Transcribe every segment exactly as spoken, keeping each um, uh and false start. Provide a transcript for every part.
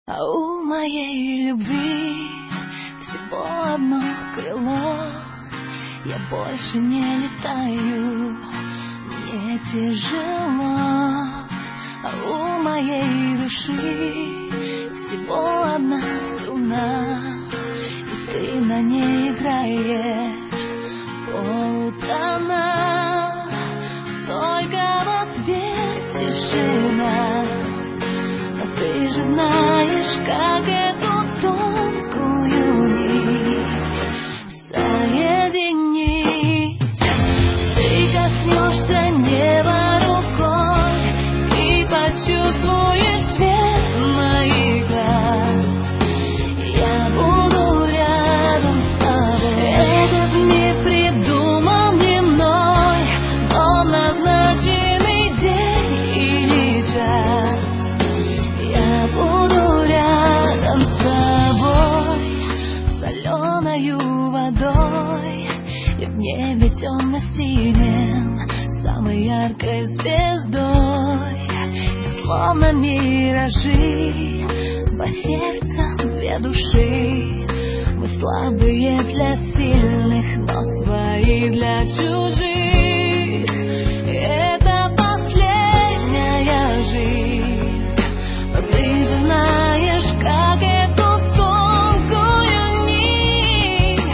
А у моей любви всего одно крыло. Я больше не летаю, мне тяжело. А у моей души всего одна струна, и ты на ней играешь полутона. Только в ответ тишина. Но ты же знаешь, как эту тонкую нить соединить. Ты коснешься неба рукой и почувствуешь свет моих глаз. Я буду рядом с тобой. Этот мир придуман не мной, но назначенный день или час. Я буду рядом с тобой, соленою водой и в небе темно-синим, самой яркой звездой. И словно миражи, по сердцам две души. Мы слабые для сильных, но свои для чужих. Это последняя жизнь. Но ты же знаешь, как эту тонкую нить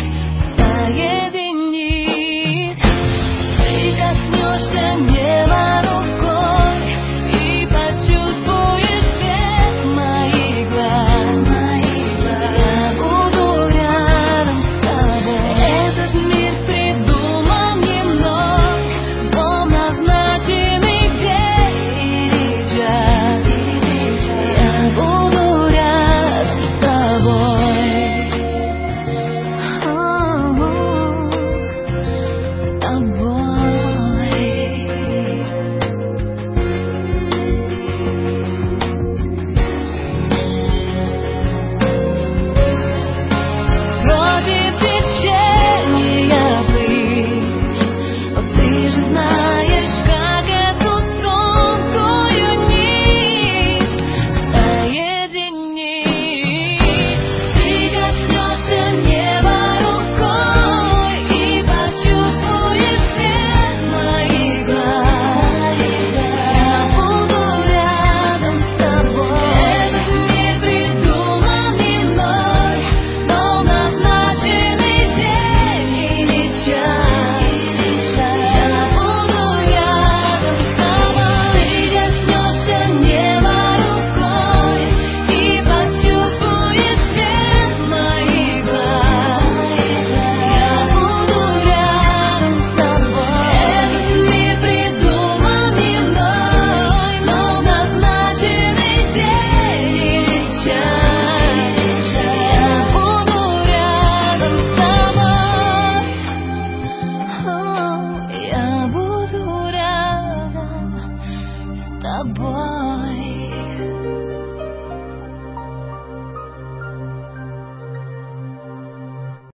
соединить. Ты коснешься неба рукой и почувствуешь свет моих глаз. Я буду рядом с тобой. Этот мир придуман не мной, но назначенный день или час. Я буду рядом с тобой, с тобой. Против течения плыть, но ты же знаешь, как эту тонкую нить соединить. Ты коснешься неба рукой и почувствуешь свет моих глаз. Я буду рядом с тобой. Этот мир придуман не мной, но назначенный день или час. Я буду рядом с тобой. Ты коснешься неба рукой и почувствуешь свет моих глаз. Я буду рядом с тобой. Этот мир придуман не мной, но назначенный день или час. Я буду рядом с тобой. Я буду рядом с тобой.